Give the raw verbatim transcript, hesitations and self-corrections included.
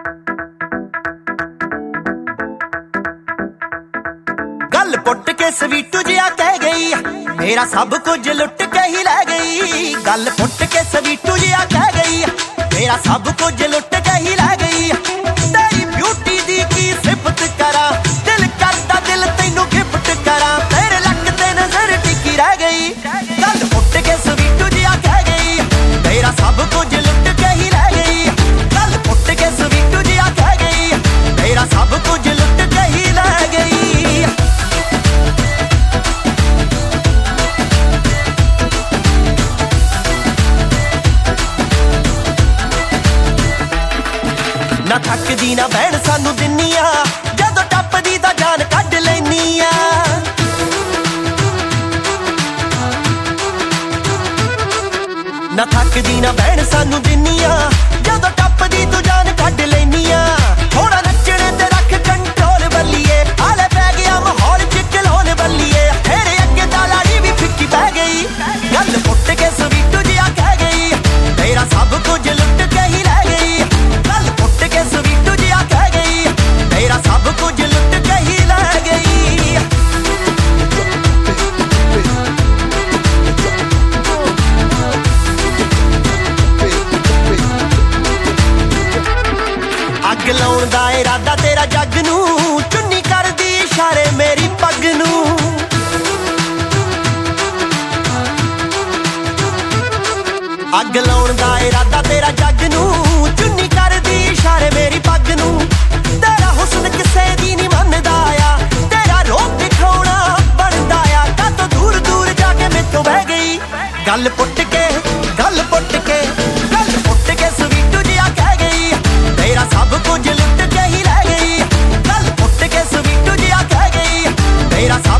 गल पुट के स्वीटू जिया कह गई मेरा सब कुछ लुट के ही लै गई। गल पुट के स्वीटू जिया कह गई मेरा सब कुछ लुट के ही लै गई। तेरी ब्यूटी दी की सिफत करा दिल करदा दिल तैनू गिफ्ट करा तेरे लक ते नजर टिकी रह गई। गल पुट के स्वीटू जिया कह गई मेरा सब कुछ लुट के ही लै गई। गल पुट के स्वीटू जिया कह गई मेरा सब कुछ लुट के ही लै गई। ना थकदी ना बहन सानू दिन्निया जदों टपदी दा जान कढ लैनिया। ना थकदी ना बहन सानू दिन्निया जदों टपदी तू जान कढ लैनिया। थोड़ा नचने ते रख कंट्रोल बल्लिए आले पै गया माहौल च खलोन बल्लिए तेरे अगे तालाड़ी भी फिक्की पै गई। गल पुट के स्वीटू जिया कह गई मेरा सब कुछ लुट के ही लै गई। गल पुट के स्वीटू जिया कह गई मेरा सब कुछ लुट के ही लै गई। अग लाउण दा इरादा तेरा जग नू चुन्नी करदी इशारे मेरी पग नू। अग लाउण दा इरादा तेरा जग नू चुन्नी करदी इशारे मेरी पग नू। तेरा हुस्न किसे दी नी मनदा आ तेरा रूप दिखाउणा बनदा आ कातों दूर दूर जाके मेथों बह गई। गल पुट के गल पुट के गल पुट के स्वीटू जिया कह गई मेरा सब कुछ लुट के ही लै गई। गल पुट के स्वीटू जिया कह गई मेरा सब